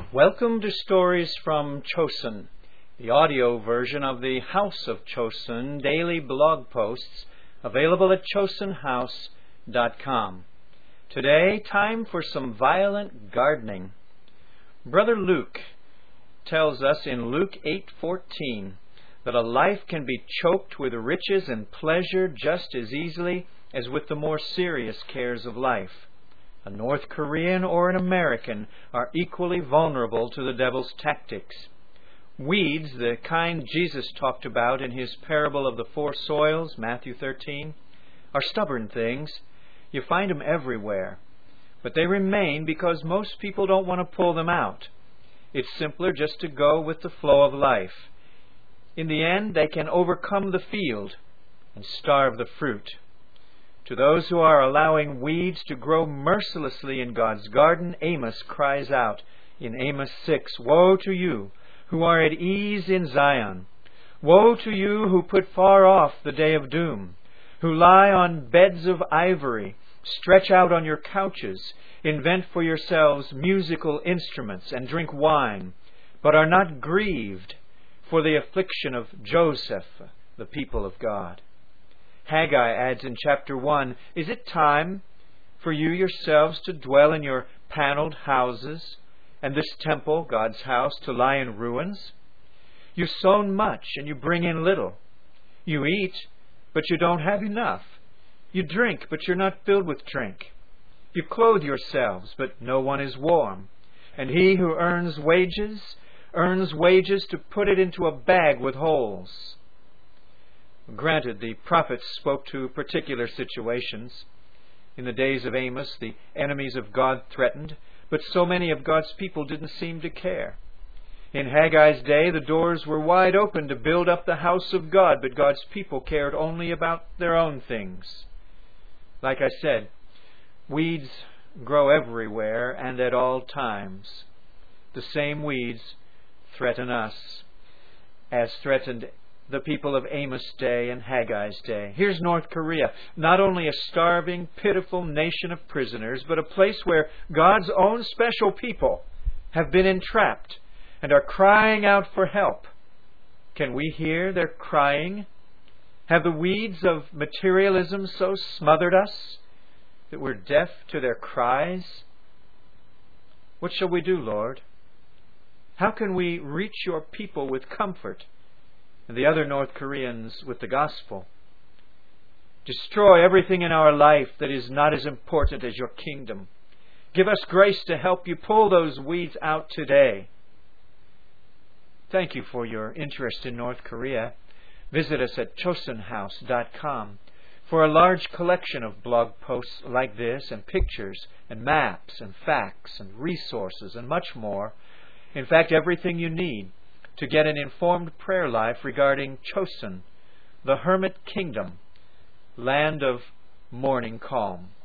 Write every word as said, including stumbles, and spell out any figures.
Welcome to Stories from Chosun, the audio version of the House of Chosun daily blog posts available at chosun house dot com. Today, time for some violent gardening. Brother Luke tells us in Luke eight fourteen that a life can be choked with riches and pleasure just as easily as with the more serious cares of life. A North Korean or an American are equally vulnerable to the devil's tactics. Weeds, the kind Jesus talked about in his parable of the four soils, Matthew thirteen, are stubborn things. You find them everywhere. But they remain because most people don't want to pull them out. It's simpler just to go with the flow of life. In the end, they can overcome the field and starve the fruit. To those who are allowing weeds to grow mercilessly in God's garden, Amos cries out in Amos six, "Woe to you who are at ease in Zion! Woe to you who put far off the day of doom, who lie on beds of ivory, stretch out on your couches, invent for yourselves musical instruments, and drink wine, but are not grieved for the affliction of Joseph, the people of God." Haggai adds in chapter one, "Is it time for you yourselves to dwell in your paneled houses, and this temple, God's house, to lie in ruins? You've sown much, and you bring in little. You eat, but you don't have enough. You drink, but you're not filled with drink. You clothe yourselves, but no one is warm. And he who earns wages, earns wages to put it into a bag with holes." Granted, the prophets spoke to particular situations. In the days of Amos, the enemies of God threatened, but so many of God's people didn't seem to care. In Haggai's day, the doors were wide open to build up the house of God, but God's people cared only about their own things. Like I said, weeds grow everywhere and at all times. The same weeds threaten us, as threatened the people of Amos' day and Haggai's day. Here's North Korea, not only a starving, pitiful nation of prisoners, but a place where God's own special people have been entrapped and are crying out for help. Can we hear their crying? Have the weeds of materialism so smothered us that we're deaf to their cries? What shall we do, Lord? How can we reach your people with comfort and the other North Koreans with the gospel? Destroy everything in our life that is not as important as your kingdom. Give us grace to help you pull those weeds out today. Thank you for your interest in North Korea. Visit us at chosun house dot com for a large collection of blog posts like this, and pictures and maps and facts and resources and much more. In fact, everything you need to get an informed prayer life regarding Chosun, the hermit kingdom, land of morning calm.